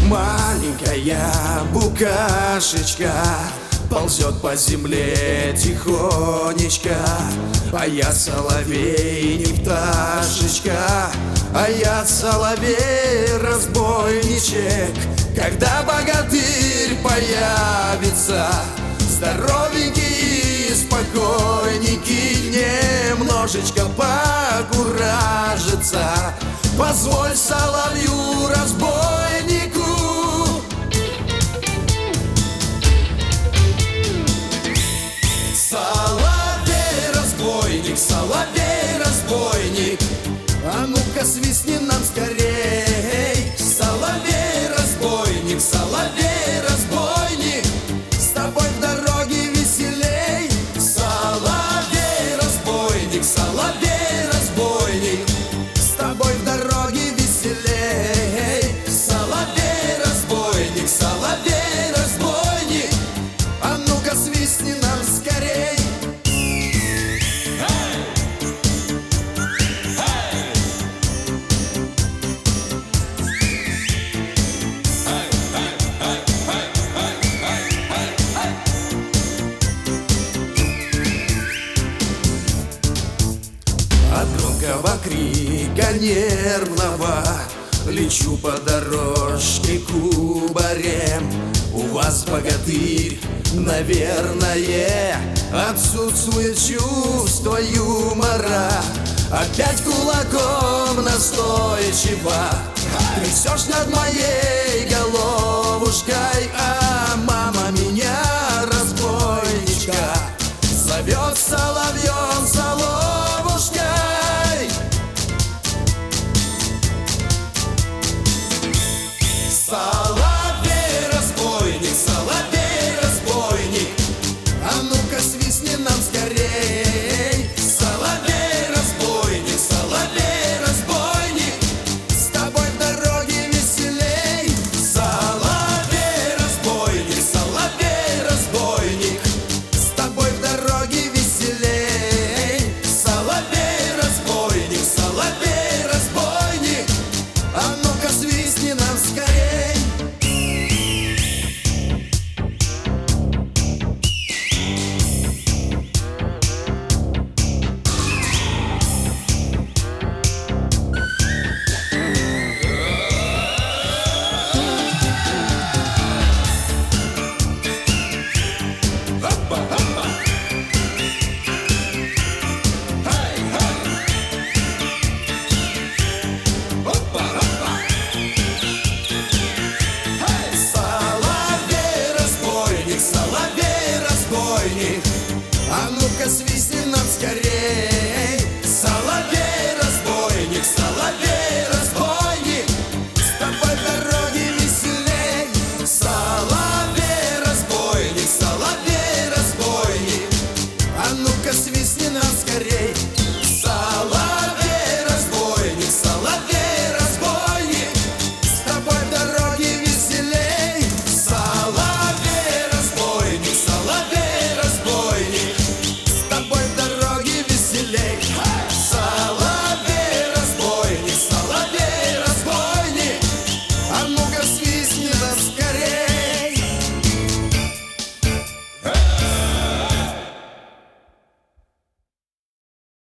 Маленькая букашечка ползет по земле тихонечко, а я соловей, не пташечка, а я соловей, разбойничек. Когда богатырь появится, здоровенький и спокойненький, немножечко покуражится, позволь соловью разбойнику. Соловей-разбойник, соловей-разбойник, а ну-ка свистни нам скорей. Соловей-разбойник, соловей-разбойник, с тобой в дороге веселей. Соловей-разбойник, соловей-разбойник, с тобой в дороге веселей. Соловей-разбойник, соловей-разбойник, а ну-ка свистни нам скорей. От громкого крика нервного лечу по дорожке кубарем. У вас, богатырь, наверное, отсутствует чувство юмора. Опять кулаком настойчиво трясешь над моей